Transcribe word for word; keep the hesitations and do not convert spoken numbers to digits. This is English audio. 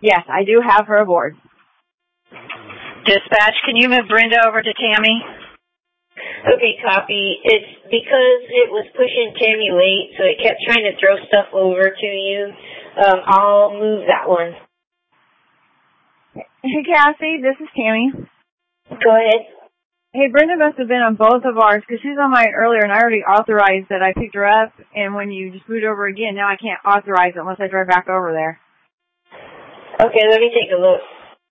Yes, I do have her aboard. Dispatch, can you move Brenda over to Tammy? Okay, copy. It's because it was pushing Tammy late, so it kept trying to throw stuff over to you. Um, I'll move that one. Hey, Cassie, this is Tammy. Go ahead. Hey, Brenda must have been on both of ours because she's on mine earlier, and I already authorized that I picked her up, and when you just boot over again, now I can't authorize it unless I drive back over there. Okay, let me take a look.